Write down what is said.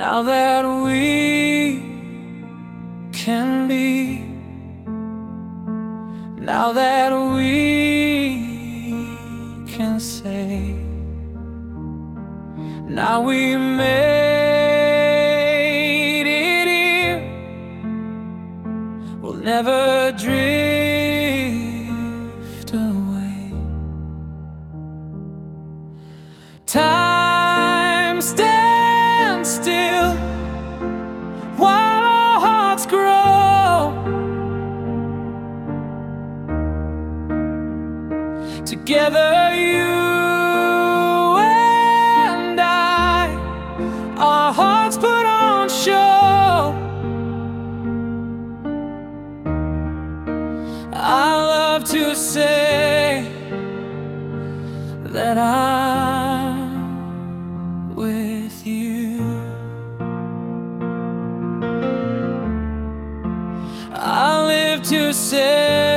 Now that we can be, now that we can say, now we made it here, we'll never drift away. Time stands still while our hearts grow. Together, you and I, our hearts put on show. I love to say that I'm with you. I live to say